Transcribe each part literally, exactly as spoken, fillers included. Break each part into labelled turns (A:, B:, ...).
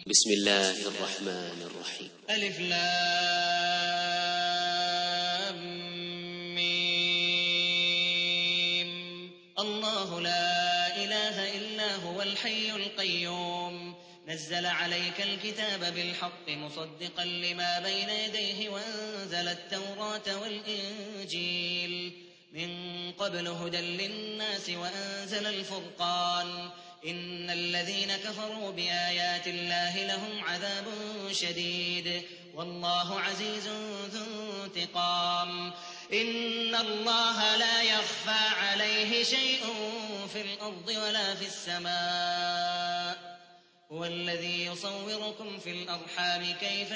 A: بسم الله الرحمن الرحيم.
B: ألف لام ميم. الله لا إله إلا هو الحي القيوم نزل عليك الكتاب بالحق مصدقا لما بين يديه وأنزل التوراة والإنجيل من قبل هدى للناس وأنزل الفرقان إن الذين كفروا بآيات الله لهم عذاب شديد والله عزيز ذو انتقام. إن الله لا يخفى عليه شيء في الأرض ولا في السماء هو الذي يصوركم في الأرحام كيف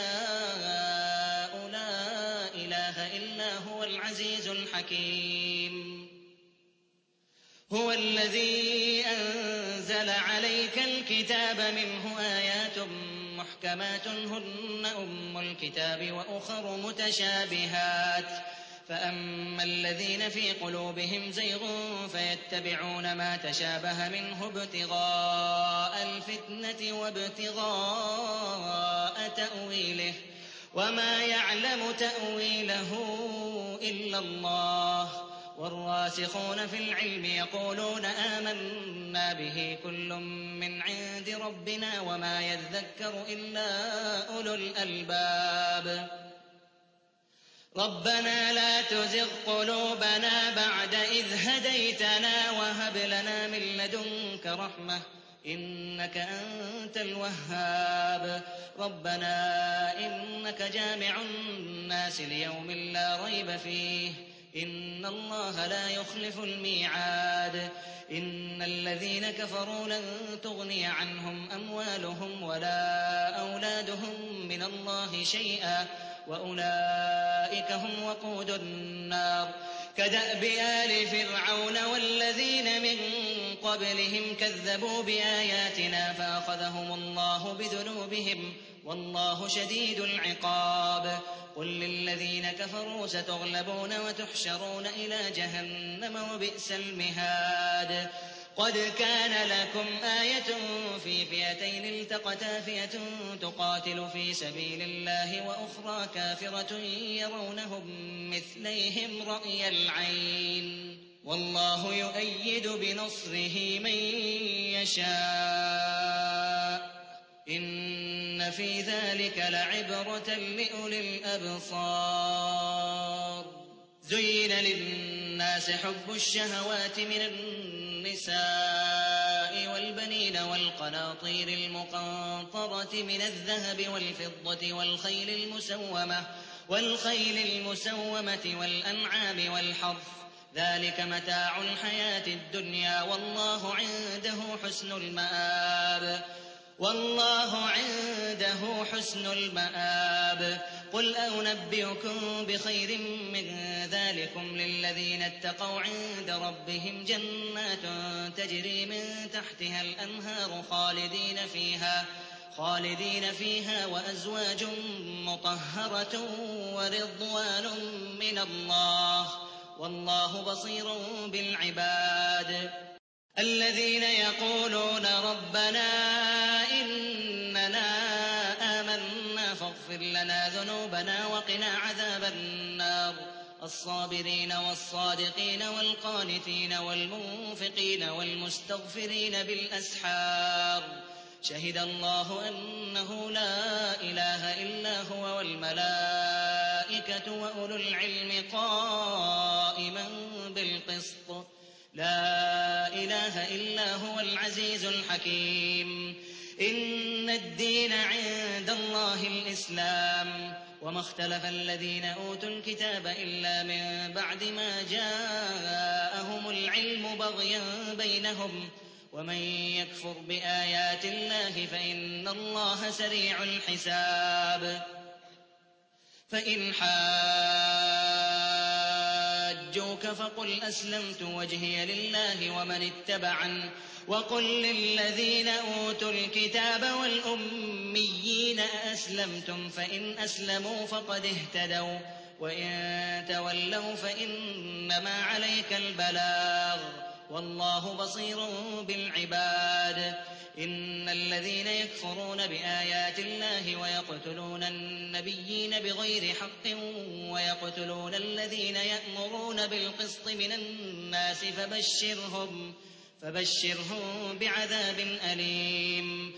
B: يشاء لا إله إلا هو العزيز الحكيم. هو الذي أنزل عليك الكتاب منه آيات محكمات هن أم الكتاب وأخر متشابهات فأما الذين في قلوبهم زيغ فيتبعون ما تشابه منه ابتغاء الفتنة وابتغاء تأويله وما يعلم تأويله إلا الله والراسخون في العلم يقولون آمنا به كل من عند ربنا وما يذكر إلا أولو الألباب. ربنا لا تزغ قلوبنا بعد إذ هديتنا وهب لنا من لدنك رحمة إنك أنت الوهاب. ربنا إنك جامع الناس ليوم لا ريب فيه إن الله لا يخلف الميعاد. إن الذين كفروا لن تغني عنهم أموالهم ولا أولادهم من الله شيئا وأولئك هم وقود النار. كدأب آل فرعون والذين من قبلهم كذبوا بآياتنا فأخذهم الله بذنوبهم والله شديد العقاب. قل للذين كفروا ستغلبون وتحشرون إلى جهنم وبئس المهاد. قد كان لكم آية في فئتين التقتا فئة تقاتل في سبيل الله وأخرى كافرة يرونهم مثليهم رأي العين والله يؤيد بنصره من يشاء إن في ذلك لعبرة لأولي الأبصار. زين للناس حب الشهوات من النساء والبنين والقناطير المقنطرة من الذهب والفضة والخيل المسومة والخيل المسومة والأنعام والحرث ذلك متاع الحياة الدنيا والله عنده حسن المآب. والله عنده حسن المآب. قل أنبئكم بخير من ذلكم للذين اتقوا عند ربهم جنات تجري من تحتها الأنهار خالدين فيها خالدين فيها وأزواج مطهرة ورضوان من الله والله بصير بالعباد. الذين يقولون ربنا إننا آمنا فاغفر لنا ذنوبنا وقنا عذاب النار. الصابرين والصادقين والقانتين والمنفقين والمستغفرين بالأسحار شهد الله أنه لا إله إلا هو والملائكة وأولو العلم قائما بالقسط لا إله إلا هو العزيز الحكيم. إن الدين عند الله الإسلام وما اختلف الذين أوتوا الكتاب إلا من بعد ما جاءهم العلم بغيا بينهم ومن يكفر بآيات الله فإن الله سريع الحساب. فإن حاجوك فقل أسلمت وجهي لله ومن اتبعن وقل للذين أوتوا الكتاب والأميين أأسلمتم فإن أسلموا فقد اهتدوا وإن تولوا فإنما عليك البلاغ والله بصير بالعباد. إن الذين يكفرون بآيات الله ويقتلون النبيين بغير حق ويقتلون الذين يأمرون بالقسط من الناس فبشرهم, فبشرهم بعذاب أليم.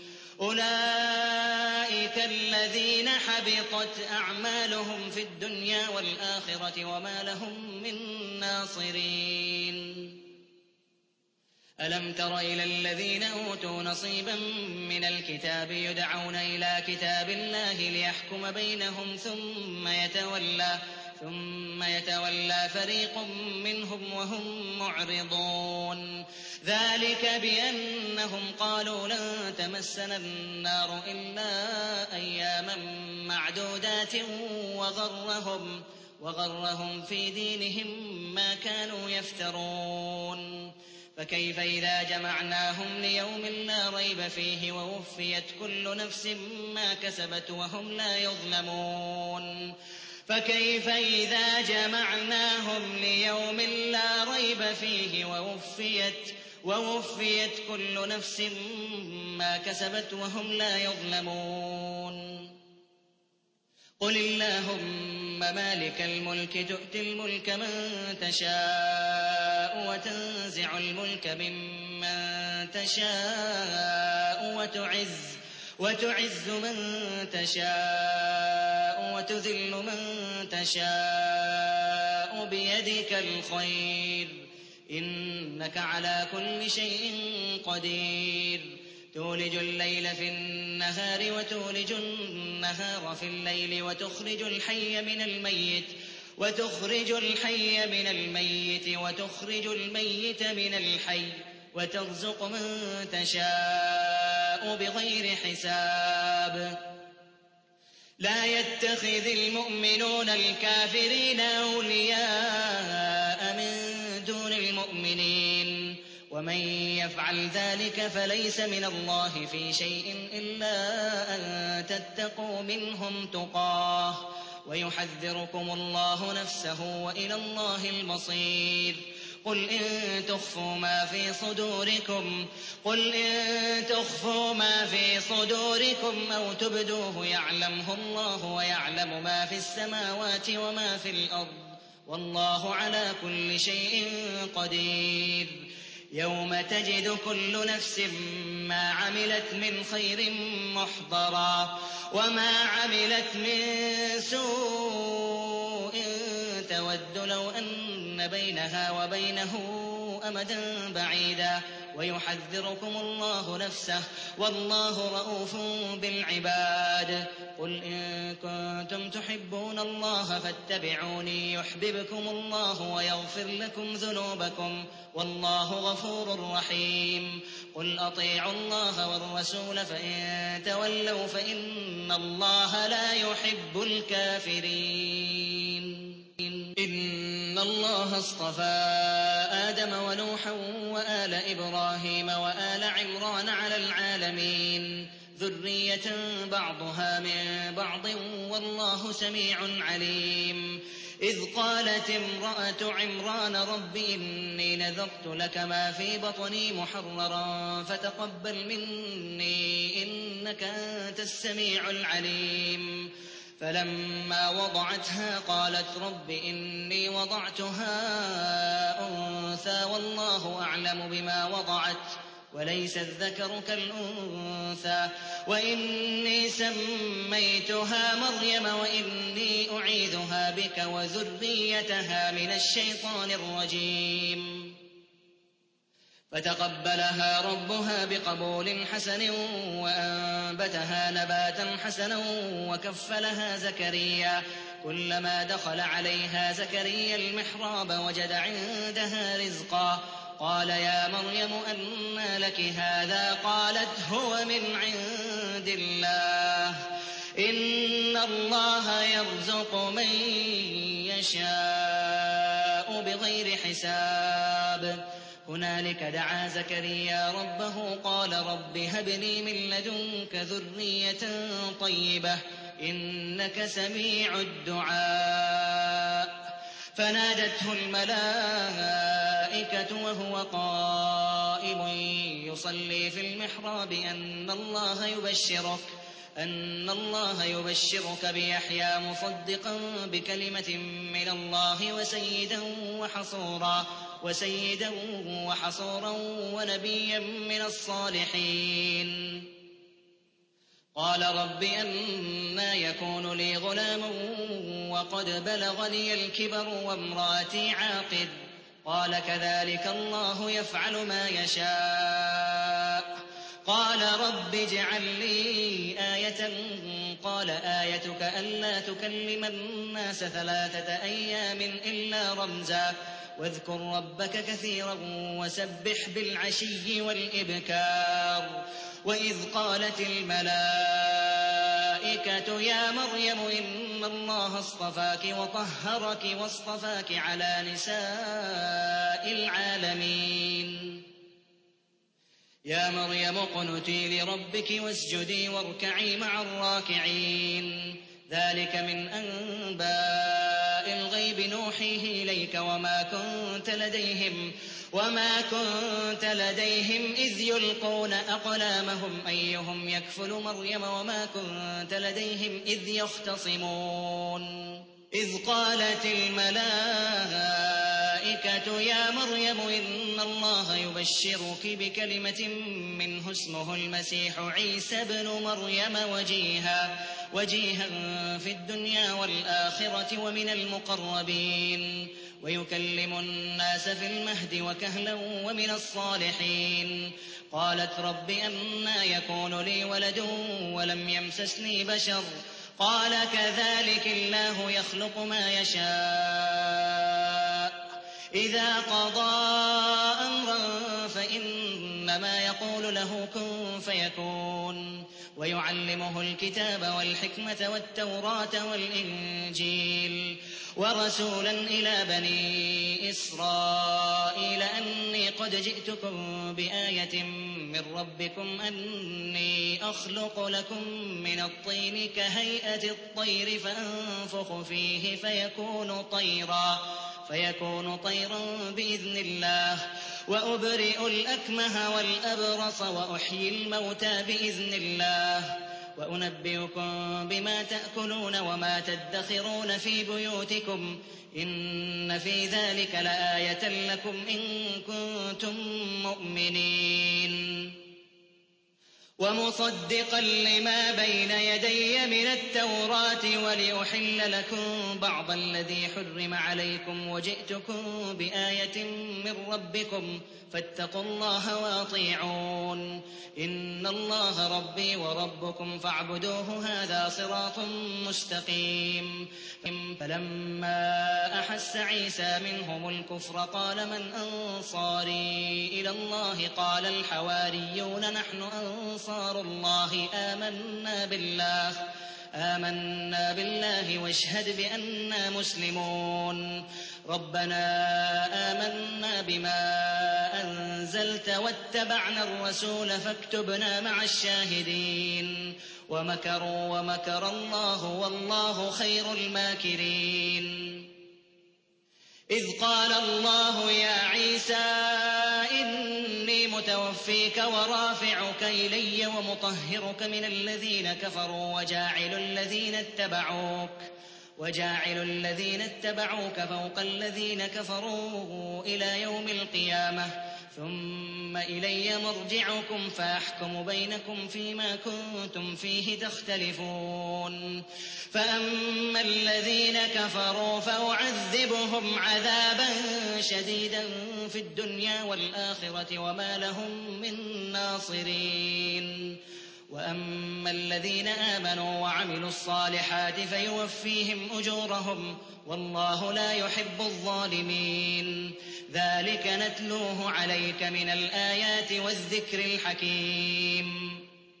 B: أولئك الذين حبطت أعمالهم في الدنيا والآخرة وما لهم من ناصرين. ألم تر إلى الذين أوتوا نصيبا من الكتاب يدعون إلى كتاب الله ليحكم بينهم ثم يتولى, ثم يتولى فريق منهم وهم معرضون. ذلك بأنهم قالوا لن تمسنا النار إلا أياما معدودات وغرهم, وغرهم في دينهم ما كانوا يفترون. فكيف إذا جمعناهم ليوم لا ريب فيه ووفيت كل نفس ما كسبت وهم لا يظلمون. فكيف إذا جمعناهم ليوم لا ريب فيه ووفيت, ووفيت كل نفس ما كسبت وهم لا يظلمون. قل اللهم مالك الملك تؤتي الملك من تشاء وتنزع الملك ممن تشاء وتعز, وتعز من تشاء وتذل من تشاء بيدك الخير إنك على كل شيء قدير. تولج الليل في النهار وتولج النهار في الليل وتخرج الحي من الميت وتخرج الحي من الميت وتخرج الميت من الحي وترزق من تشاء بغير حساب. لا يتخذ المؤمنون الكافرين أولياء من دون المؤمنين ومن يفعل ذلك فليس من الله في شيء إلا أن تتقوا منهم تقاه ويحذركم الله نفسه وإلى الله المصير. قل إن تخفوا ما في صدوركم قل إن تخفوا ما في صدوركم أو تبدوه يعلمه الله ويعلم ما في السماوات وما في الأرض والله على كل شيء قدير. يوم تجد كل نفس ما عملت من خير محضرا وما عملت من سوء تود لو أن بينها وبينه أمدا بعيدا ويحذركم الله نفسه والله رءوف بالعباد. قل إن كنتم تحبون الله فاتبعوني يحببكم الله ويغفر لكم ذنوبكم والله غفور رحيم. قل أطيعوا الله والرسول فإن تولوا فإن الله لا يحب الكافرين. إن الله اصطفى آدم ونوحا وآل إبراهيم وآل عمران على العالمين ذرية بعضها من بعض والله سميع عليم. إذ قالت امرأة عمران رب إني نذرت لك ما في بطني محررا فتقبل مني إنك أنت السميع العليم. فلما وضعتها قالت رب إني وضعتها أنثى والله أعلم بما وضعت وليس الذكر كالأنثى وإني سميتها مريم وإني أعيذها بك وذريتها من الشيطان الرجيم. فتقبلها ربها بقبول حسن وأنبتها نباتا حسنا وكفلها زكريا. كلما دخل عليها زكريا المحراب وجد عندها رزقا قال يا مريم أنى لك هذا قالت هو من عند الله إن الله يرزق من يشاء بغير حساب. هنالك دعا زكريا ربه قال رب هب لي من لدنك ذرية طيبة إنك سميع الدعاء. فنادته الملائكة وهو قائم يصلي في المحراب أن الله يبشرك أن الله يبشرك بيحيى مصدقا بكلمة من الله وسيدا وحصورا وسيدا وحصورا ونبيا من الصالحين. قال رب أنى يكون لي غلام وقد بلغني الكبر وامرأتي عاقر قال كذلك الله يفعل ما يشاء. قال رب اجعل لي آية قال آيتك ألا تكلم الناس ثلاثة أيام إلا رمزا واذكر ربك كثيرا وسبح بالعشي والإبكار. وإذ قالت الملائكة يا مريم إن الله اصطفاك وطهرك واصطفاك على نساء العالمين. يا مريم اقنتي لربك واسجدي واركعي مع الراكعين. ذلك من أنباء الغيب نوحيه إليك وما كنت لديهم وما كنت لديهم إذ يلقون أقلامهم أيهم يكفل مريم وما كنت لديهم إذ يختصمون. إذ قالت الملائكة يا مريم إن الله يبشرك بكلمة منه اسمه المسيح عيسى ابن مريم وجيها وجيها في الدنيا والآخرة ومن المقربين ويكلم الناس في المهد وكهلا ومن الصالحين. قالت رب أنى يكون لي ولد ولم يمسسني بشر قال كذلك الله يخلق ما يشاء إذا قضى أمرا فإنما يقول له كن فيكون. ويعلمه الكتاب والحكمة والتوراة والإنجيل ورسولا إلى بني إسرائيل أني قد جئتكم بآية من ربكم أني أخلق لكم من الطين كهيئة الطير فأنفخ فيه فيكون طيرا فيكون طيرا بإذن الله وأبرئ الأكمه والأبرص وأحيي الموتى بإذن الله وأنبئكم بما تأكلون وما تدخرون في بيوتكم إن في ذلك لآية لكم إن كنتم مؤمنين. ومصدقا لما بين يدي من التوراة ولأحل لكم بعض الذي حرم عليكم وجئتكم بآية من ربكم فاتقوا الله وأطيعون. إن الله ربي وربكم فاعبدوه هذا صراط مستقيم. فلما أحس عيسى منهم الكفر قال من أنصاري إلى الله قال الحواريون نحن أنصار الله آمنا بالله آمنا بالله واشهد بأننا مسلمون. ربنا آمنا بما أنزلت واتبعنا الرسول فاكتبنا مع الشاهدين. ومكروا ومكر الله والله خير الماكرين. إذ قال الله يا عيسى إني متوفيك ورافعك إلي ومطهرك من الذين كفروا وجاعل الذين اتبعوك وجاعل الذين اتبعوك فوق الذين كفروا إلى يوم القيامة ثم إلي مرجعكم فأحكم بينكم فيما كنتم فيه تختلفون. فأما الذين كفروا فأعذبهم عذابا شديدا في الدنيا والآخرة وما لهم من ناصرين. وأما الذين آمنوا وعملوا الصالحات فيوفيهم أجورهم والله لا يحب الظالمين. ذلك نتلوه عليك من الآيات والذكر الحكيم.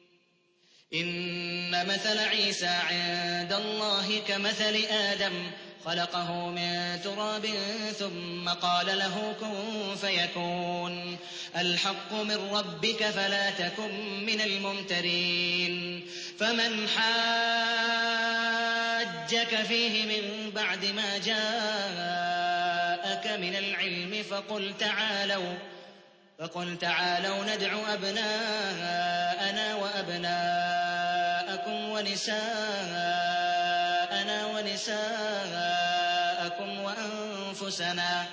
B: إن مثل عيسى عند الله كمثل آدم خلقه من تراب ثم قال له كن فيكون. الحق من ربك فلا تكن من الممترين. فمن حاجك فيه من بعد ما جاء فقل تعالوا فقل تعالوا ندع أبناءنا وأبناءكم ونساءنا ونساءكم وأنفسنا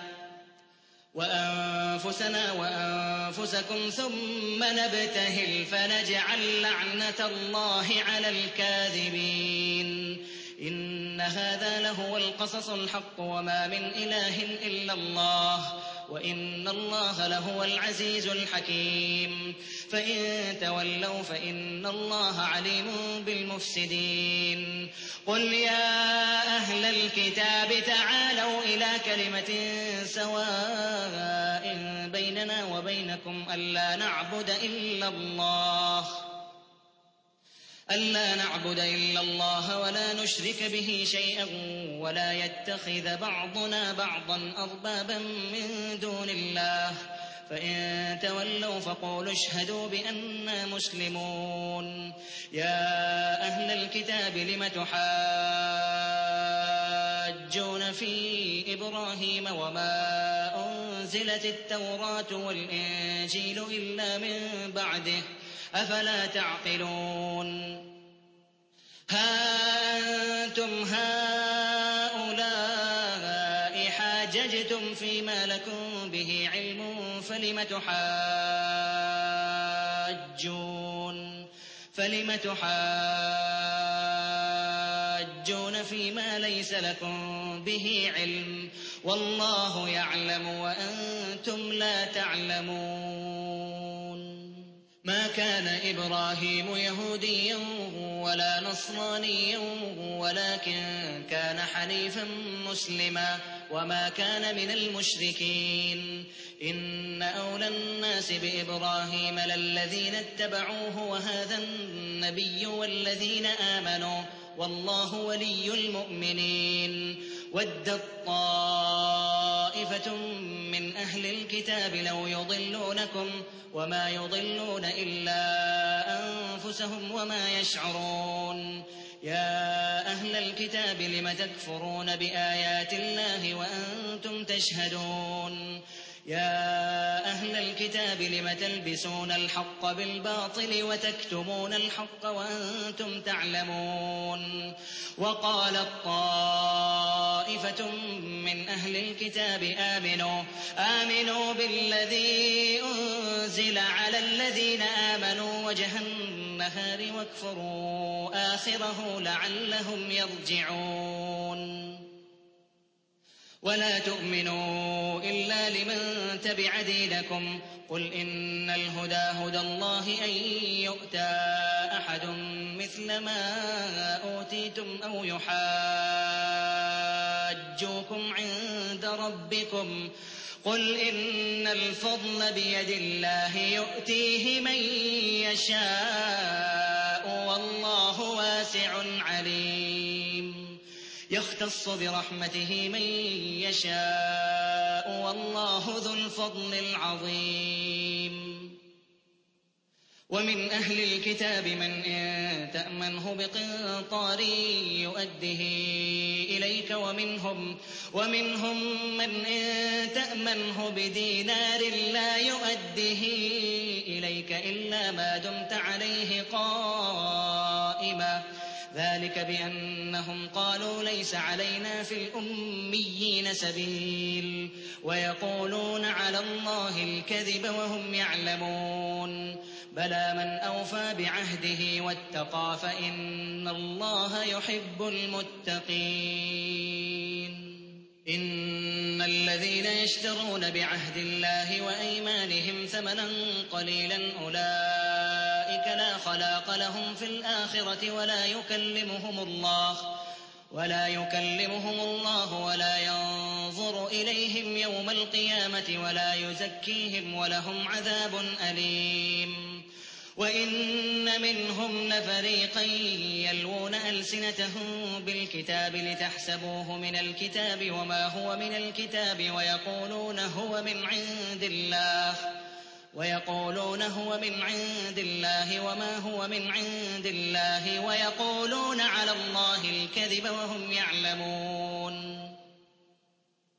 B: وأنفسنا وأنفسكم ثم نبتهل فنجعل لعنة الله على الكاذبين إن هذا لهو القصص الحق وما من إله إلا الله وإن الله لهو العزيز الحكيم فإن تولوا فإن الله عليم بالمفسدين قل يا أهل الكتاب تعالوا إلى كلمة سواء بيننا وبينكم ألا نعبد إلا الله ألا نعبد إلا الله ولا نشرك به شيئا ولا يتخذ بعضنا بعضا أربابا من دون الله فإن تولوا فقولوا اشهدوا بأننا مسلمون يا أهل الكتاب لم تحاجون في إبراهيم وما أنزلت التوراة والإنجيل إلا من بعده أفلا تعقلون ها أنتم هؤلاء حاججتم فيما لكم به علم فلم تحاجون فلم تحاجون فيما ليس لكم به علم والله يعلم وأنتم لا تعلمون ما كان إبراهيم يهوديا ولا نصرانيا ولكن كان حنيفا مسلما وما كان من المشركين إن أولى الناس بإبراهيم للذين اتبعوه وهذا النبي والذين آمنوا والله ولي المؤمنين ودت طائفة من أهل الكتاب لو يضلونكم وما يضلون إلا أنفسهم وما يشعرون يا أهل الكتاب لم تكفرون بآيات الله وأنتم تشهدون يا أهل الكتاب لم تلبسون الحق بالباطل وتكتمون الحق وأنتم تعلمون وقالت طائفة من أهل الكتاب آمنوا آمنوا بالذي أنزل على الذين آمنوا وجه النهار واكفروا آخره لعلهم يرجعون ولا تؤمنوا إلا لمن تبع دينكم قل إن الهدى هدى الله أن يؤتى أحد مثل ما أوتيتم أو يحاجوكم عند ربكم قل إن الفضل بيد الله يؤتيه من يشاء والله واسع عليم يختص برحمته من يشاء والله ذو الفضل العظيم ومن أهل الكتاب من إن تأمنه بقنطار يؤده إليك ومنهم, ومنهم من إن تأمنه بدينار لا يؤده إليك إلا ما دمت عليه قائما ذلك بأنهم قالوا ليس علينا في الأميين سبيل ويقولون على الله الكذب وهم يعلمون بلى من أوفى بعهده واتقى فإن الله يحب المتقين إن الذين يشترون بعهد الله وأيمانهم ثمنا قليلا أولئك لا خلاق لهم في الآخرة ولا يكلمهم الله ولا يكلمهم الله ولا ينظر إليهم يوم القيامة ولا يزكيهم ولهم عذاب أليم وإن منهم لفريقا يلوون ألسنتهم بالكتاب لتحسبوه من الكتاب وما هو من الكتاب ويقولون هو من عند الله ويقولون هو من عند الله وما هو من عند الله ويقولون على الله الكذب وهم يعلمون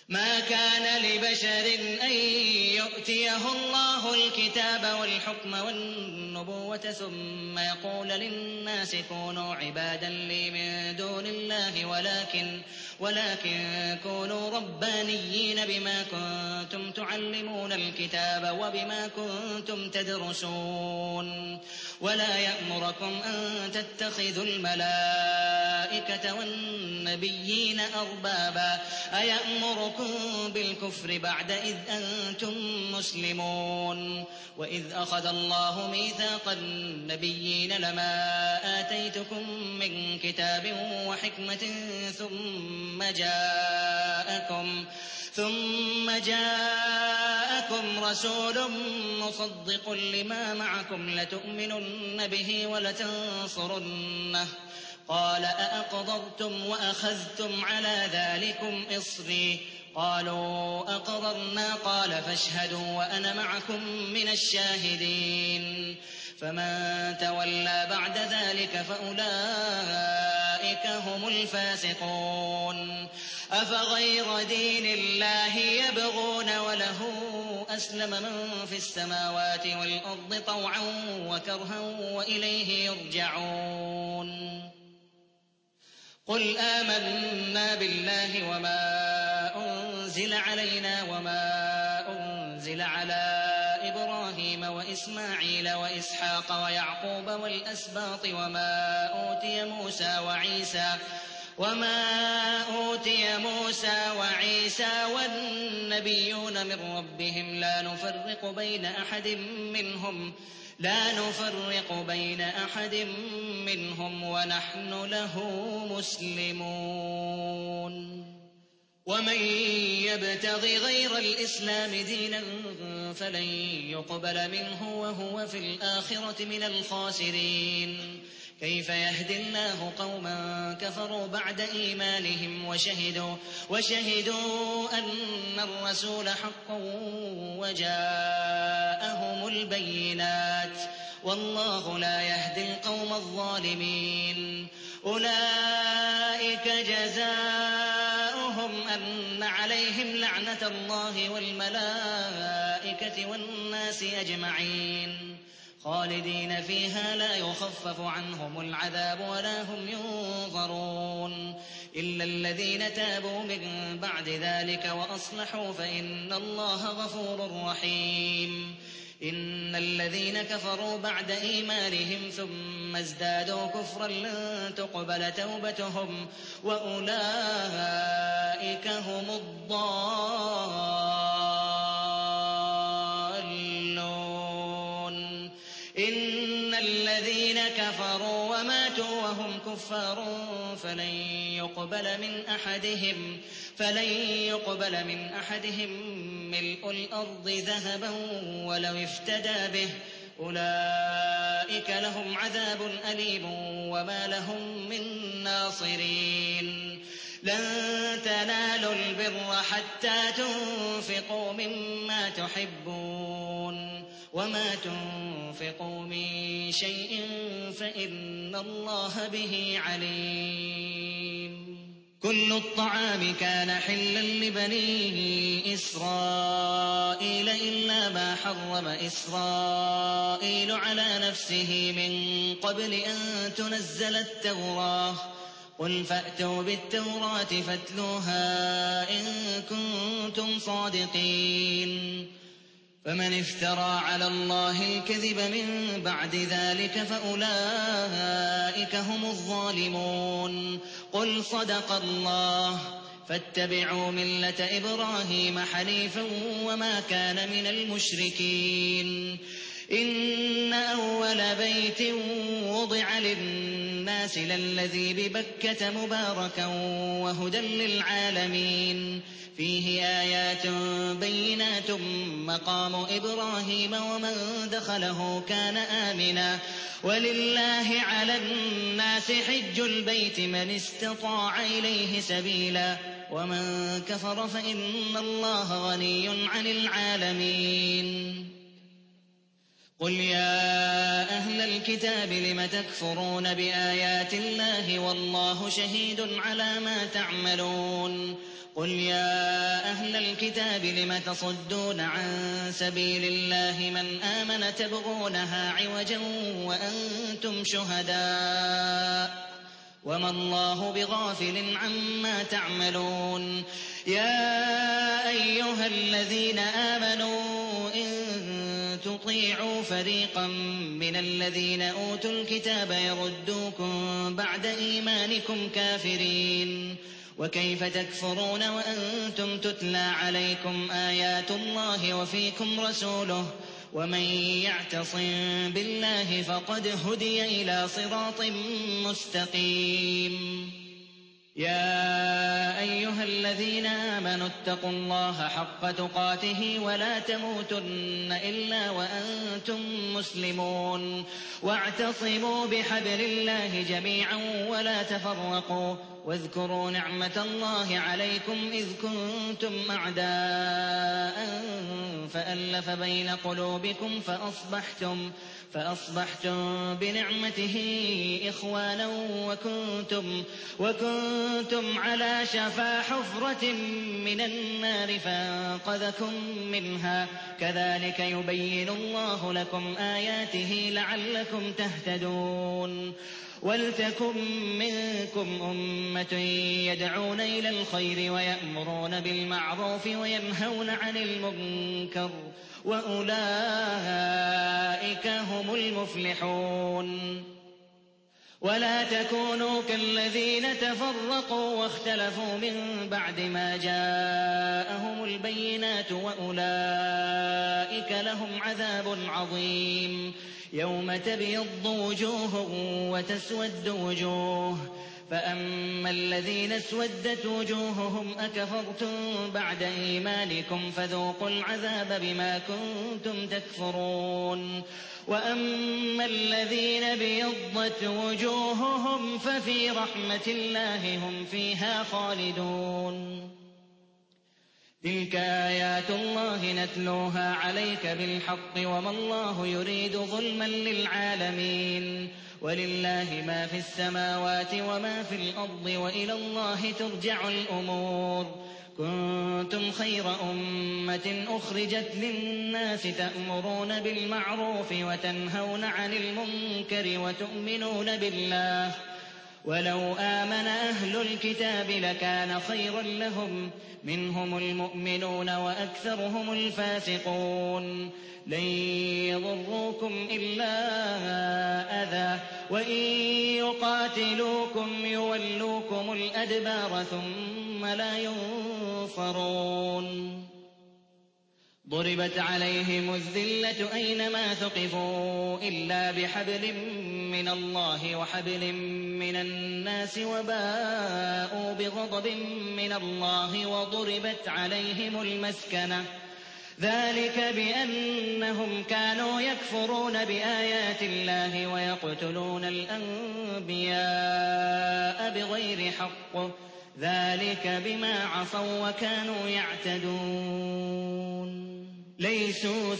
B: ما كان لبشر أن يؤتيه الله الكتاب والحكم والنبوة ثم يقول للناس كونوا عبادا لي من دون الله ولكن, ولكن كونوا ربانيين بما كنتم تعلمون الكتاب وبما كنتم تدرسون ولا يأمركم أن تتخذوا الملائكة والنبيين أربابا أيأمركم بالكفر بعد إذ أنتم مسلمون وإذ أخذ الله ميثاق النبيين لما آتيتكم من كتاب وحكمة ثم جاءكم ثم جاءكم رسول مصدق لما معكم لتؤمنن به ولتنصرنه قال أأقررتم وأخذتم على ذلكم إصري قالوا أقررنا قال فاشهدوا وأنا معكم من الشاهدين فمن تولى بعد ذلك فأولئك هم الفاسقون أفغير دين الله يبغون وله أسلم من في السماوات والأرض طوعا وكرها وإليه يرجعون قل آمنا بالله وما أنزل علينا وما أنزل على إبراهيم وإسماعيل وإسحاق ويعقوب والأسباط وما أوتي موسى وعيسى وما أوتي موسى وعيسى والنبيون من ربهم لا نفرق بين أحد منهم لا نفرق بين أحد منهم ونحن له مسلمون ومن يبتغ غير الإسلام دينا فلن يقبل منه وهو في الآخرة من الخاسرين كيف يهدي الله قوما كفروا بعد إيمانهم وشهدوا, وشهدوا أن الرسول حق وجاءهم البينات والله لا يهدي القوم الظالمين أولئك جزاؤهم أن عليهم لعنة الله والملائكة والناس أجمعين خالدين فيها لا يخفف عنهم العذاب ولا هم ينظرون إلا الذين تابوا من بعد ذلك وأصلحوا فإن الله غفور رحيم إن الذين كفروا بعد إيمانهم ثم ازدادوا كفرا لن تقبل توبتهم وأولئك هم الضالون إن الذين كفروا وماتوا وهم كفار فلن يقبل من أحدهم فلن يقبل من أحدهم ملء الأرض ذهبا ولو افتدى به أولئك لهم عذاب أليم وما لهم من ناصرين لن تنالوا البر حتى تنفقوا مما تحبون وما تنفقوا من شيء فإن الله به عليم كل الطعام كان حلا لبني إسرائيل إلا ما حرم إسرائيل على نفسه من قبل أن تنزل التوراة قل فأتوا بالتوراة فاتلوها إن كنتم صادقين فمن افترى على الله الكذب من بعد ذلك فأولئك هم الظالمون قل صدق الله فاتبعوا ملة إبراهيم حنيفا وما كان من المشركين إن أول بيت وضع للناس للذي ببكة مباركا وهدى للعالمين فيه آيات بينات مقام إبراهيم ومن دخله كان آمنا ولله على الناس حج البيت من استطاع إليه سبيلا ومن كفر فإن الله غني عن العالمين قل يا أهل الكتاب لم تكفرون بآيات الله والله شهيد على ما تعملون قل يا أهل الكتاب لم تصدون عن سبيل الله من آمن تبغونها عوجا وأنتم شهداء وما الله بغافل عما تعملون يا أيها الذين آمنوا إن تطيعوا فريقا من الذين أوتوا الكتاب يردوكم بعد إيمانكم كافرين وكيف تكفرون وأنتم تتلى عليكم آيات الله وفيكم رسوله ومن يعتصم بالله فقد هدي إلى صراط مستقيم يا أيها الذين آمنوا اتقوا الله حق تقاته ولا تموتن إلا وأنتم مسلمون واعتصموا بحبل الله جميعا ولا تفرقوا واذكروا نعمة الله عليكم إذ كنتم أعداء فألف بين قلوبكم فأصبحتم فأصبحتم بنعمته إخوانا وكنتم, وكنتم على شفا حفرة من النار فانقذكم منها كذلك يبين الله لكم آياته لعلكم تهتدون ولتكن منكم أمة يدعون إلى الخير ويأمرون بالمعروف وينهون عن المنكر وأولئك هم المفلحون ولا تكونوا كالذين تفرقوا واختلفوا من بعد ما جاءهم البينات وأولئك لهم عذاب عظيم يوم تبيض وجوه وتسود وجوه فأما الذين اسودت وجوههم أكفرتم بعد إيمانكم فذوقوا العذاب بما كنتم تكفرون وأما الذين بيضت وجوههم ففي رحمة الله هم فيها خالدون تلك آيات الله نتلوها عليك بالحق وما الله يريد ظلما للعالمين ولله ما في السماوات وما في الأرض وإلى الله ترجع الأمور كنتم خير أمة أخرجت للناس تأمرون بالمعروف وتنهون عن المنكر وتؤمنون بالله ولو آمن أهل الكتاب لكان خيرا لهم منهم المؤمنون وأكثرهم الفاسقون لن يضروكم إلا أذى وإن يقاتلوكم يولوكم الأدبار ثم لا ينصرون ضربت عليهم الذلة أينما ثقفوا إلا بحبل من الله وحبل من الناس وباءوا بغضب من الله وضربت عليهم المسكنة ذلك بأنهم كانوا يكفرون بآيات الله ويقتلون الأنبياء بغير حق ذلك بما عصوا وكانوا يعتدون ليسوا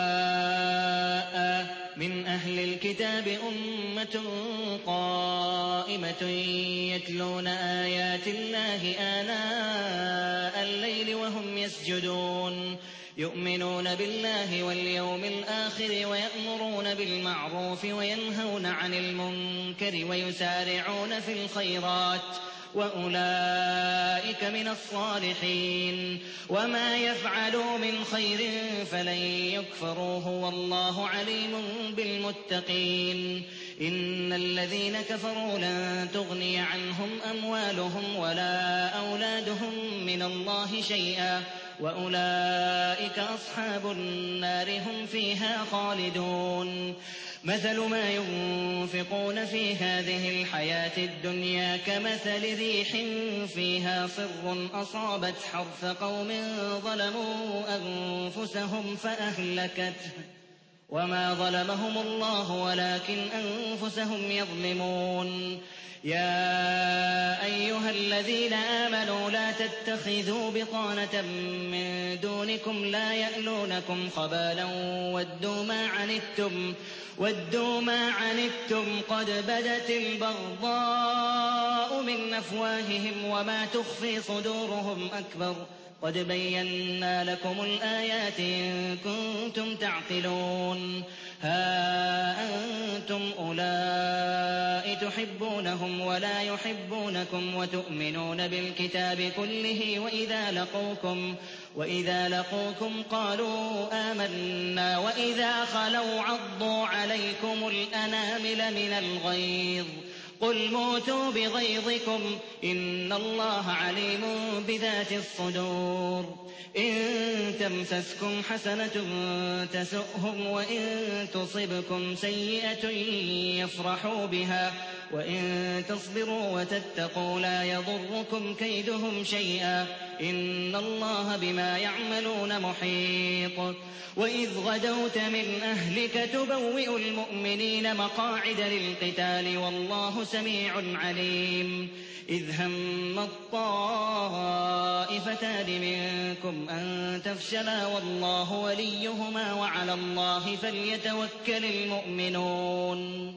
B: سواء من أهل الكتاب أمة قائمة يتلون آيات الله آناء الليل وهم يسجدون يؤمنون بالله واليوم الآخر ويأمرون بالمعروف وينهون عن المنكر ويسارعون في الخيرات وأولئك من الصالحين وما يفعلوا من خير فلن يكفروه والله عليم بالمتقين إن الذين كفروا لن تغني عنهم أموالهم ولا أولادهم من الله شيئا وأولئك أصحاب النار هم فيها خالدون مثل ما ينفقون في هذه الحياة الدنيا كمثل ريح فيها صر أصابت حرث قوم ظلموا أنفسهم فأهلكته وما ظلمهم الله ولكن أنفسهم يظلمون يا أيها الذين آمنوا لا تتخذوا بطانة من دونكم لا يألونكم خبالا ودوا ما عنتم ودوا ما عنتم قد بدت البغضاء من أفواههم وما تخفي صدورهم أكبر قد بينا لكم الآيات إن كنتم تعقلون ها أنتم أولئك تحبونهم ولا يحبونكم وتؤمنون بالكتاب كله وإذا لقوكم وإذا لقوكم قالوا آمنا وإذا خلوا عضوا عليكم الأنامل من الغيظ قل موتوا بغيظكم إن الله عليم بذات الصدور إن تمسسكم حسنة تسؤهم وإن تصبكم سيئة يفرحوا بها وإن تصبروا وتتقوا لا يضركم كيدهم شيئا إن الله بما يعملون محيط وإذ غدوت من أهلك تبوئ المؤمنين مقاعد للقتال والله سميع عليم إذ هم الطائفتان منكم أن تفشلا والله وليهما وعلى الله فليتوكل المؤمنون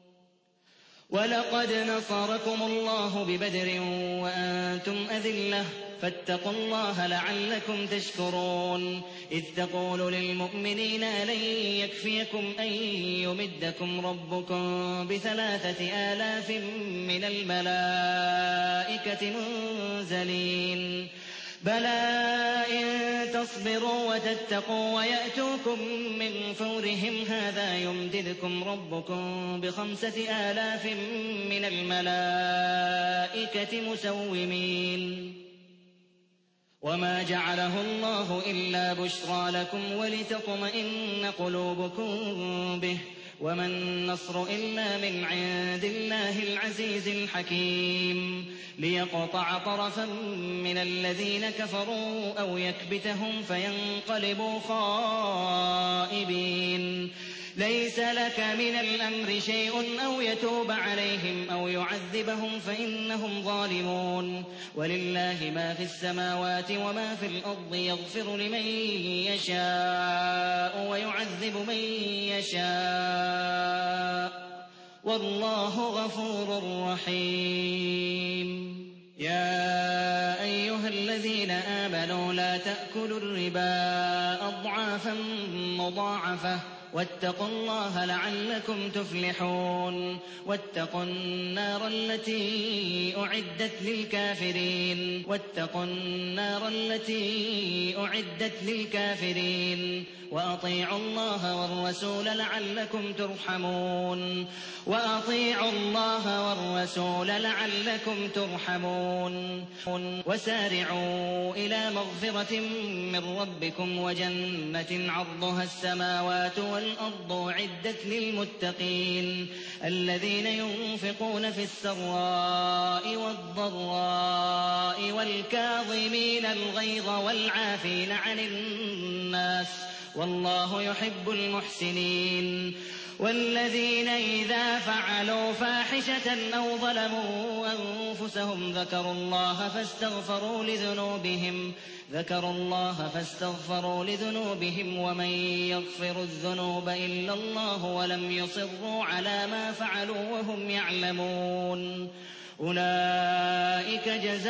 B: ولقد نصركم الله ببدر وأنتم أذلة فاتقوا الله لعلكم تشكرون إذ تقول للمؤمنين ألن يكفيكم أن يمدكم ربكم بثلاثة آلاف من الملائكة منزلين بلى إن تصبروا وتتقوا ويأتوكم من فورهم هذا يمددكم ربكم بخمسة آلاف من الملائكة مسومين وما جعله الله إلا بشرى لكم ولتطمئن قلوبكم به وما النصر إلا من عند الله العزيز الحكيم ليقطع طرفا من الذين كفروا أو يكبتهم فينقلبوا خائبين ليس لك من الأمر شيء أو يتوب عليهم أو يعذبهم فإنهم ظالمون ولله ما في السماوات وما في الأرض يغفر لمن يشاء ويعذب من يشاء والله غفور رحيم يا أيها الذين آمنوا لا تأكلوا الربا أضعافا مضاعفة واتقوا الله لعلكم تفلحون واتقوا النار التي أعدت للكافرين واتقوا النار التي أعدت للكافرين وأطيعوا الله والرسول لعلكم ترحمون وأطيعوا الله والرسول لعلكم ترحمون وسارعوا إلى مغفرة من ربكم وجنة عرضها السماوات والأرض أعدت للمتقين الذين ينفقون في السراء والضراء والكاظمين الغيظ والعافين عن الناس والله يحب المحسنين والذين إذا فعلوا فاحشة أو ظلموا أنفسهم ذكروا الله فاستغفروا لذنوبهم ذكروا الله فاستغفروا لذنوبهم ومن يغفر الذنوب إلا الله ولم يصروا على ما فعلوا وهم يعلمون أولئك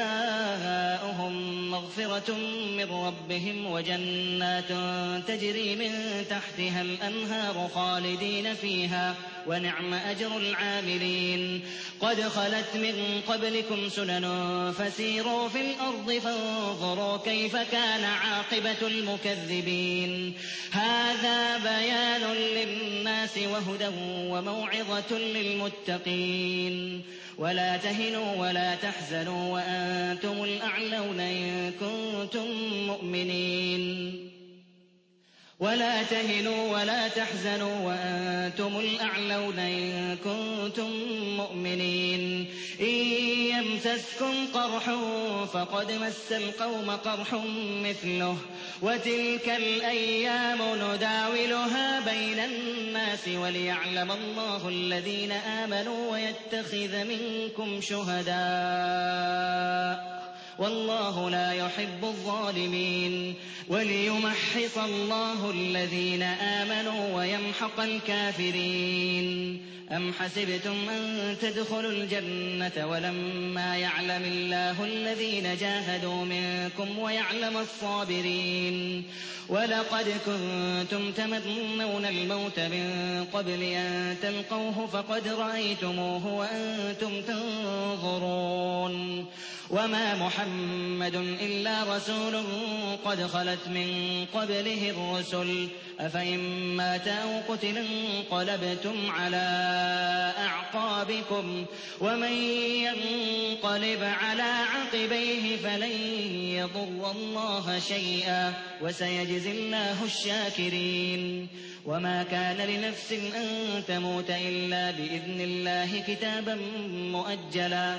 B: جزاؤهم مغفرة من ربهم وجنات تجري من تحتها الأنهار خالدين فيها ونعم أجر العاملين قد خلت من قبلكم سنن فسيروا في الأرض فانظروا كيف كان عاقبة المكذبين هذا بيان للناس وهدى وموعظة للمتقين ولا تهنوا ولا تحزنوا وأنتم الأعلون إن كنتم مؤمنين ولا تهنوا ولا تحزنوا وأنتم الأعلون إن كنتم مؤمنين إن يمسسكم قرح فقد مس القوم قرح مثله وتلك الأيام نداولها بين الناس الناس وليعلم الله الذين آمنوا ويتخذ منكم شهداء والله لا يحب الظالمين وليمحص الله الذين آمنوا ويمحق الكافرين. أم حسبتم أن تدخلوا الجنة ولما يعلم الله الذين جاهدوا منكم ويعلم الصابرين ولقد كنتم تمنون الموت من قبل أن تلقوه فقد رأيتموه وأنتم تنظرون وما محمد إلا رسول قد خلت من قبله الرسل أفإن مات أو قتل انقلبتم على أعقابكم ومن ينقلب على عقبيه فلن يضر الله شيئا وسيجزي الله الشاكرين. وما كان لنفس أن تموت إلا بإذن الله كتابا مؤجلا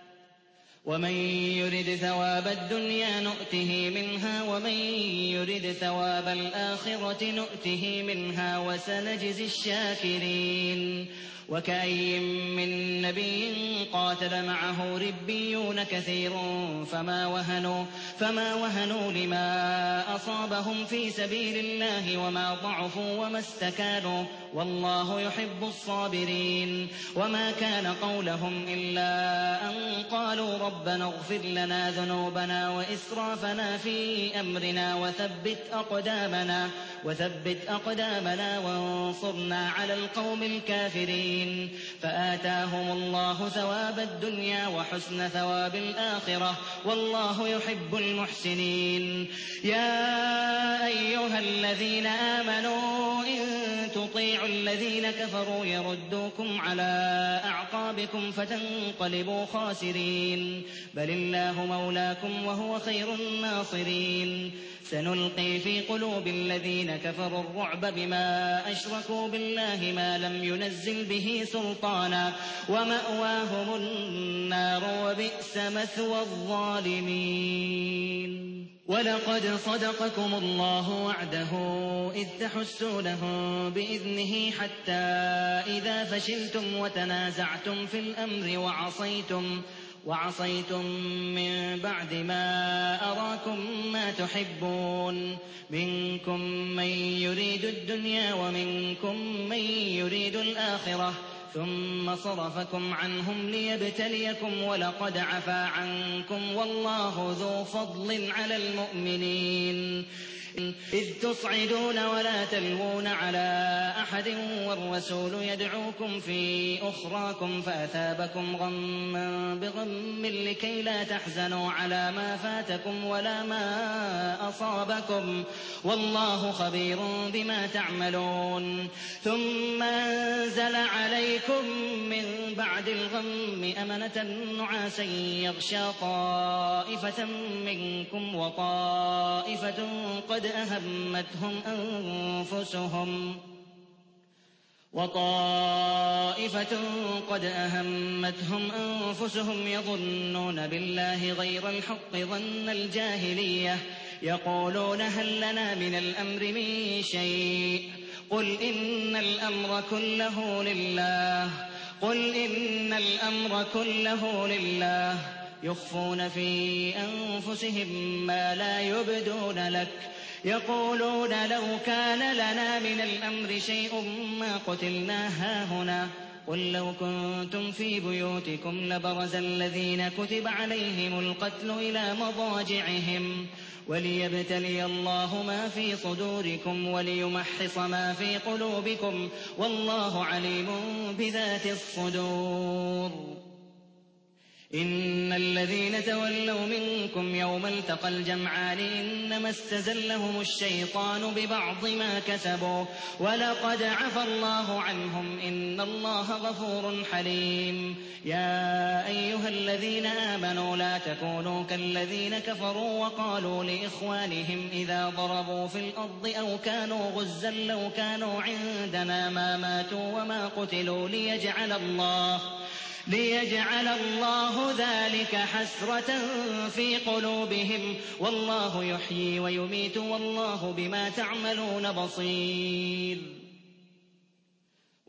B: ومن يرد ثواب الدنيا نؤته منها ومن يرد ثواب الآخرة نؤته منها وسنجزي الشاكرين. وكأي من نبي قاتل معه ربيون كثير فما وهنوا, فما وهنوا لما أصابهم في سبيل الله وما ضعفوا وما استكانوا والله يحب الصابرين. وما كان قولهم إلا أن قالوا ربنا اغفر لنا ذنوبنا وإسرافنا في أمرنا وثبت أقدامنا, وثبت أقدامنا وانصرنا على القوم الكافرين. فآتاهم الله ثواب الدنيا وحسن ثواب الآخرة والله يحب المحسنين. يا أيها الذين آمنوا إن تطيعوا الذين كفروا يردوكم على أعقابكم فتنقلبوا خاسرين بل الله مولاكم وهو خير الناصرين. سنلقي في قلوب الذين كفروا الرعب بما أشركوا بالله ما لم ينزل به سلطانا ومأواهم النار وبئس مثوى الظالمين. ولقد صدقكم الله وعده إذ تحسونهم بإذنه حتى إذا فشلتم وتنازعتم في الأمر وعصيتم وعصيتم من بعد ما أراكم ما تحبون منكم من يريد الدنيا ومنكم من يريد الآخرة ثم صرفكم عنهم ليبتليكم ولقد عفا عنكم والله ذو فضل على المؤمنين. إذ تصعدون ولا تلوون على أحد والرسول يدعوكم في أخراكم فأثابكم غما بغم لكي لا تحزنوا على ما فاتكم ولا ما أصابكم والله خبير بما تعملون. ثم أنزل عليكم من بعد الغم أمنة نعاسا يغشى طائفة منكم وطائفة قد أهمتهم أنفسهم وطائفة قد أهمتهم أنفسهم يظنون بالله غير الحق ظن الجاهلية يقولون هل لنا من الأمر من شيء قل إن الأمر كله لله قل إن الأمر كله لله يخفون في أنفسهم ما لا يبدون لك يقولون لو كان لنا من الأمر شيء ما قتلنا هاهنا قل لو كنتم في بيوتكم لبرز الذين كتب عليهم القتل إلى مضاجعهم وليبتلي الله ما في صدوركم وليمحص ما في قلوبكم والله عليم بذات الصدور. إن الذين تولوا منكم يوم التقى الجمعان إنما استزلهم الشيطان ببعض ما كسبوا ولقد عفى الله عنهم إن الله غفور حليم. يا أيها الذين آمنوا لا تكونوا كالذين كفروا وقالوا لإخوانهم إذا ضربوا في الأرض أو كانوا غزا لو كانوا عندنا ما ماتوا وما قتلوا ليجعل الله ليجعل الله ذلك حسرة في قلوبهم والله يحيي ويميت والله بما تعملون بصير.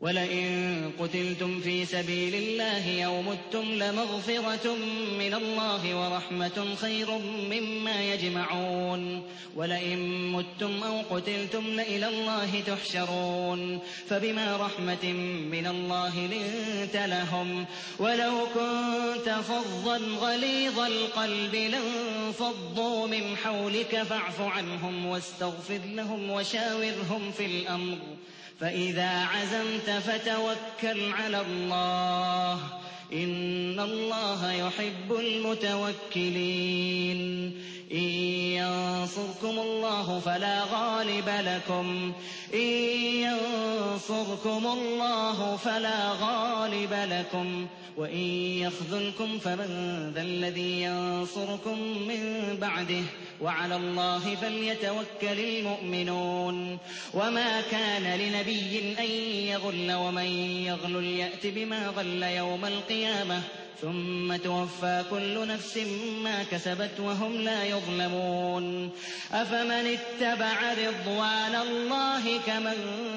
B: وَلَئِن قُتِلْتُمْ فِي سَبِيلِ اللَّهِ أَوْ مُتُّمْ لَمَغْفِرَةٌ مِّنَ اللَّهِ وَرَحْمَةٌ خَيْرٌ مِّمَّا يَجْمَعُونَ وَلَئِن مُّتُّمْ أَوْ قُتِلْتُمْ لَإِلَى اللَّهِ تُحْشَرُونَ فَبِمَا رَحْمَةٍ مِّنَ اللَّهِ لِنتَ لَهُمْ وَلَوْ كُنتَ فَظًّا غَلِيظَ الْقَلْبِ لَانفَضُّوا مِنْ حَوْلِكَ فَاعْفُ عَنْهُمْ وَاسْتَغْفِرْ لَهُمْ وَشَاوِرْهُمْ فِي الْأَمْرِ فَإِذَا عَزَمْتَ فَتَوَكَّلْ عَلَى اللَّهِ ۚ إِنَّ اللَّهَ يُحِبُّ الْمُتَوَكِّلِينَ إِن يَنصُرْكُمُ اللَّهُ فَلَا غَالِبَ لَكُمْ إِن يَنصُرْكُمُ اللَّهُ فَلَا غَالِبَ لَكُمْ وَإِن يَخْذُلْكُمْ فَمَن ذَا الَّذِي يَنصُرُكُم مِّن بَعْدِهِ ۗ وَعَلَى اللَّهِ فَلْيَتَوَكَّلِ الْمُؤْمِنُونَ وَمَا كَانَ لِنَبِيٍّ أَن يَغُلَّ وَمَن يَغْلُلْ يَأْتِ بِمَا غَلَّ يَوْمَ الْقِيَامَةِ ثُمَّ تُوَفَّىٰ كُلُّ نَفْسٍ مَّا كَسَبَتْ وَهُمْ لَا يُظْلَمُونَ أَفَمَنِ اتَّبَعَ رِضْوَانَ اللَّهِ كَمَن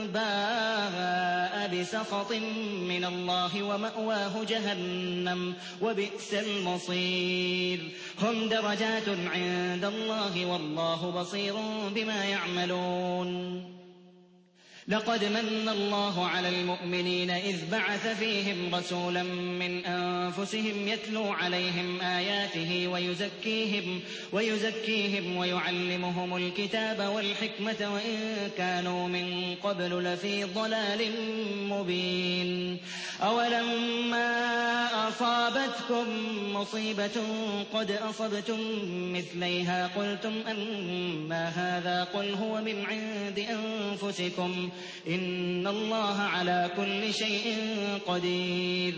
B: بَاءَ بِسَخَطٍ مِّنَ اللَّهِ وَمَأْوَاهُ جَهَنَّمُ ۖ وَبِئْسَ الْمَصِيرُ هُمْ دَرَجَاتٌ عِندَ اللَّهِ وَاللَّهُ بَصِيرٌ بِمَا يَعْمَلُونَ لقد من الله على المؤمنين إذ بعث فيهم رسولا من أنفسهم يتلو عليهم آياته ويزكيهم, ويزكيهم ويعلمهم الكتاب والحكمة وإن كانوا من قبل لفي ضلال مبين أولما أصابتكم مصيبة قد أصبتم مثليها قلتم أنى هذا قل هو من عند أنفسكم إن الله على كل شيء قدير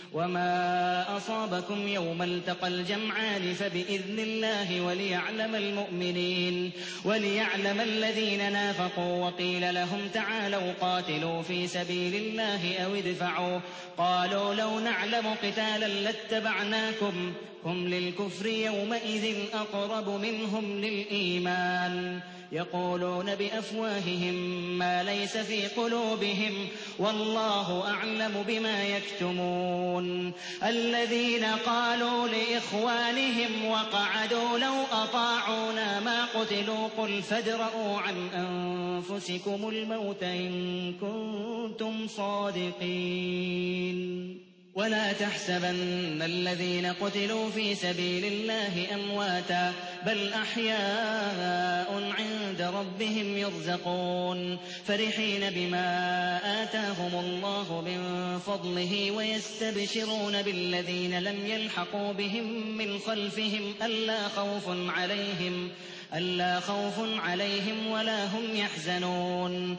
B: وما أصابكم يوم التقى الجمعان فبإذن الله وليعلم المؤمنين وليعلم الذين نافقوا وقيل لهم تعالوا قاتلوا في سبيل الله أو ادفعوا قالوا لو نعلم قتالا لاتبعناكم هم للكفر يومئذ أقرب منهم للإيمان يقولون بأفواههم ما ليس في قلوبهم والله أعلم بما يكتمون الذين قالوا لإخوانهم وقعدوا لو أطاعونا ما قتلوا قل فادرءوا عن أنفسكم الموت إن كنتم صادقين ولا تحسبن الذين قتلوا في سبيل الله أمواتا بل أحياء عند ربهم يرزقون فرحين بما آتاهم الله من فضله ويستبشرون بالذين لم يلحقوا بهم من خلفهم ألا خوف عليهم ألا خوف عليهم ولا هم يحزنون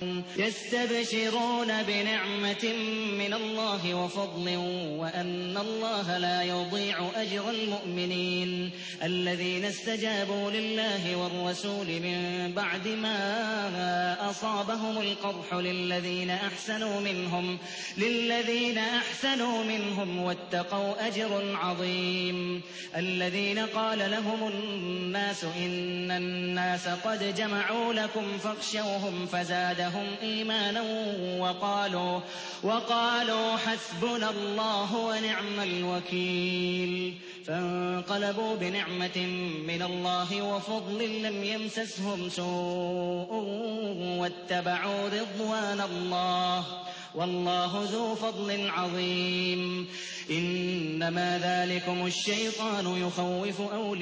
B: يستبشرون بنعمة من الله وفضل وأن الله لا يضيع أجر المؤمنين الذين استجابوا لله والرسول من بعد ما أصابهم القرح للذين أحسنوا منهم للذين أحسنوا منهم واتقوا أجر عظيم الذين قال لهم الناس إن الناس قد جمعوا لكم فاخشوهم فزادهم إيمانا وقالوا, وقالوا حسبنا الله ونعم الوكيل فانقلبوا بنعمة من الله وفضل لم يمسسهم سوء واتبعوا رضوان الله والله ذو فضل عظيم إنما ذلكم الشيطان يخوف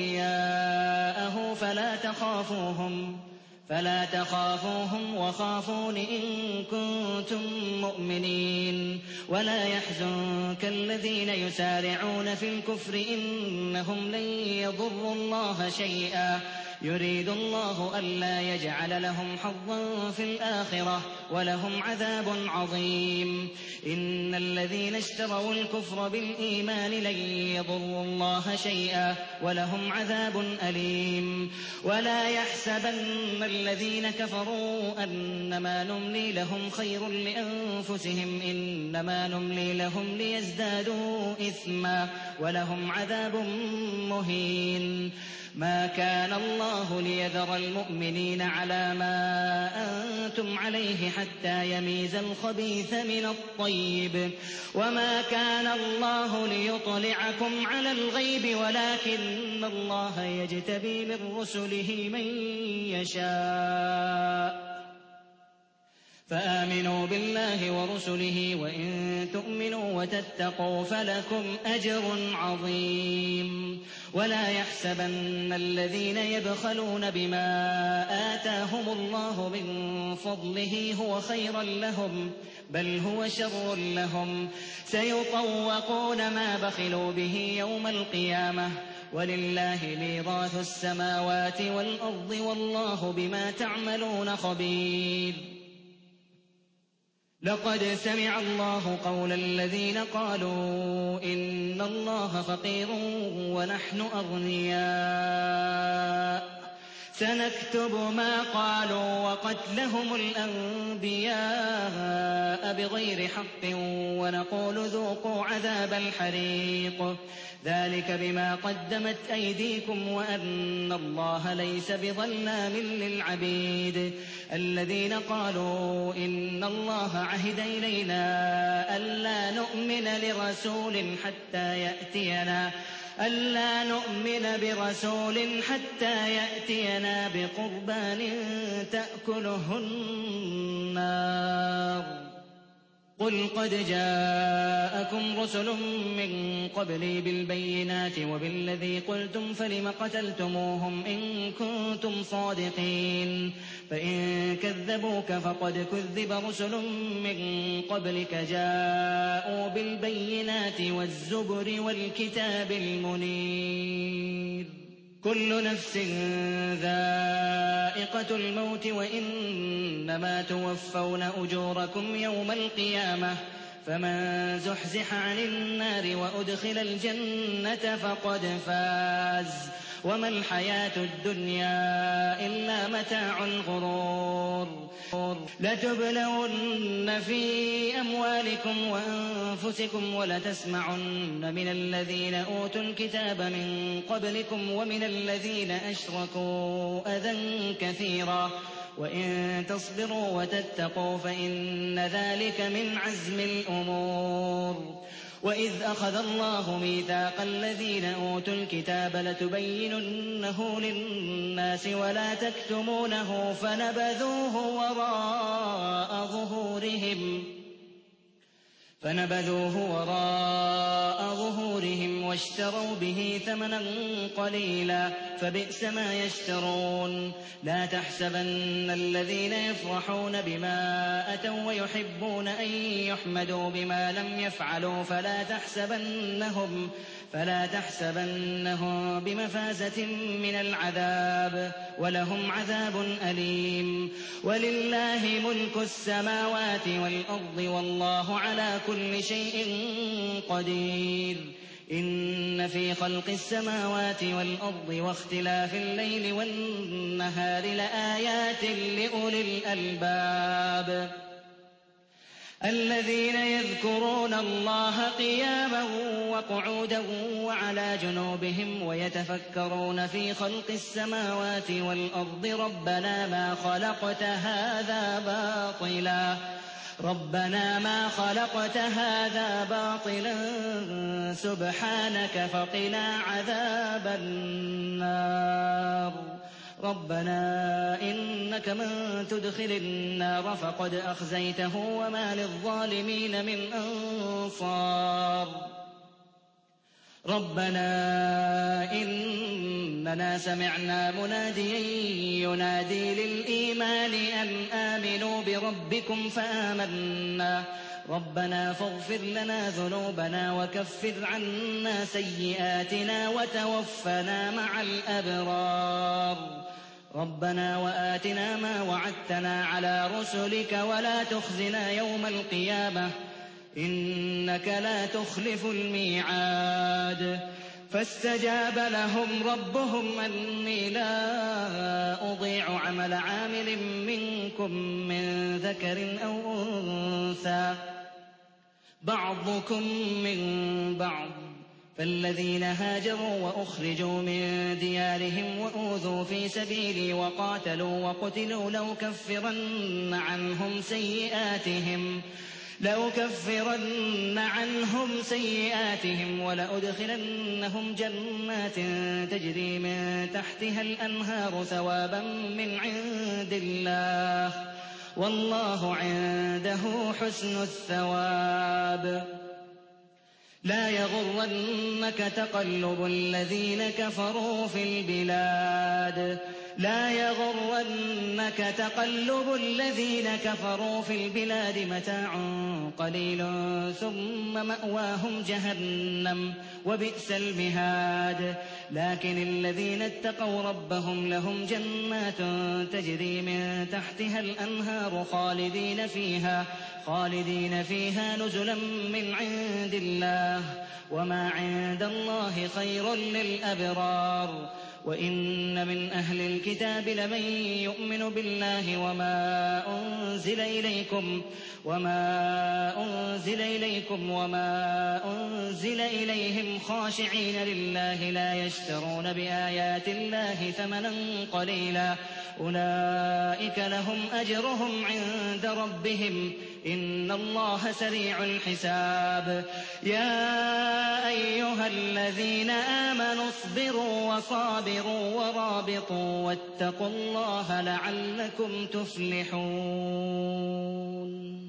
B: أولياءه فلا تخافوهم فلا تخافوهم وخافون إن كنتم مؤمنين ولا يحزنك الذين يسارعون في الكفر إنهم لن يضروا الله شيئا يريد الله ألا يجعل لهم حظا في الآخرة ولهم عذاب عظيم إن الذين اشتروا الكفر بالإيمان لن يضروا الله شيئا ولهم عذاب أليم ولا يحسبن الذين كفروا أنما نملي لهم خير لأنفسهم إنما نملي لهم ليزدادوا إثما ولهم عذاب مهين ما كان الله الله ليذر المؤمنين على ما أنتم عليه حتى يميز الخبيث من الطيب وما كان الله ليطلعكم على الغيب ولكن الله يجتبي من رسله من يشاء فآمنوا بالله ورسله وإن تؤمنوا وتتقوا فلكم أجر عظيم ولا يحسبن الذين يبخلون بما آتاهم الله من فضله هو خيرا لهم بل هو شر لهم سيطوقون ما بخلوا به يوم القيامة ولله ميراث السماوات والأرض والله بما تعملون خبير لقد سمع الله قول الذين قالوا إن الله فقير ونحن أغنياء سنكتب ما قالوا وقتلهم الأنبياء بغير حق ونقول ذوقوا عذاب الحريق ذلك بما قدمت أيديكم وأن الله ليس بظلام للعبيد الذين قالوا إن الله عهد إلينا ألا نؤمن لرسول حتى يأتينا ألا نؤمن برسول حتى يأتينا بقربان تأكله النار قل قد جاءكم رسل من قبلي بالبينات وبالذي قلتم فلم قتلتموهم إن كنتم صادقين فإن كذبوك فقد كذب رسل من قبلك جاءوا بالبينات والزبر والكتاب المنير كل نفس ذائقة الموت وإنما توفون أجوركم يوم القيامة فمن زحزح عن النار وأدخل الجنة فقد فاز وما الحياة الدنيا إلا متاع الغرور لتبلون في أموالكم وأنفسكم ولتسمعن من الذين أوتوا الكتاب من قبلكم ومن الذين أشركوا أذى كثيرا وإن تصبروا وتتقوا فإن ذلك من عزم الأمور وإذ أخذ الله ميثاق الذين أوتوا الكتاب لتبيننه للناس ولا تكتمونه فنبذوه وراء ظهورهم فنبذوه وراء ظهورهم واشتروا به ثمنا قليلا فبئس ما يشترون لا تحسبن الذين يفرحون بما أتوا ويحبون أن يحمدوا بما لم يفعلوا فلا تحسبنهم فلا تحسبنهم بمفازة من العذاب ولهم عذاب أليم ولله ملك السماوات والأرض والله على كل شيء قدير إن في خلق السماوات والأرض واختلاف الليل والنهار لآيات لأولي الألباب الذين يذكرون الله قياما وقعودا وعلى جنوبهم ويتفكرون في خلق السماوات والأرض ربنا ما خلقت هذا باطلا ربنا ما خلقت هذا باطلا سبحانك فقنا عذاب النار ربنا إنك من تدخل النار فقد أخزيته وما للظالمين من أنصار ربنا إننا سمعنا مناديا ينادي للإيمان أن آمنوا بربكم فآمنا ربنا فاغفر لنا ذنوبنا وكفر عنا سيئاتنا وتوفنا مع الأبرار ربنا وآتنا ما وعدتنا على رسلك ولا تخزنا يوم القيامة إنك لا تخلف الميعاد فاستجاب لهم ربهم أني لا أضيع عمل عامل منكم من ذكر أو أنثى بعضكم من بعض فالذين هاجروا وأخرجوا من ديارهم وأوذوا في سبيلي وقاتلوا وقتلوا لأكفرن عنهم سيئاتهم لأكفرن عنهم سيئاتهم ولأدخلنهم جنات تجري من تحتها الأنهار ثوابا من عند الله والله عنده حسن الثواب. لا يغرنك تقلب الذين كفروا في البلاد لا يغرنك تقلب الذين كفروا في البلاد متاع قليل ثم مأواهم جهنم وبئس المهاد. لكن الذين اتقوا ربهم لهم جنات تجري من تحتها الأنهار خالدين فيها خالدين فيها نزلا من عند الله وما عند الله خير للأبرار. وإن من أهل الكتاب لمن يؤمن بالله وما أنزل إليكم وما أنزل إليكم وما أنزل إليهم خاشعين لله لا يشترون بآيات الله ثمنا قليلا أولئك لهم أجرهم عند ربهم إن الله سريع الحساب. يا أيها الذين آمنوا اصبروا وصابروا ورابطوا واتقوا الله لعلكم تفلحون.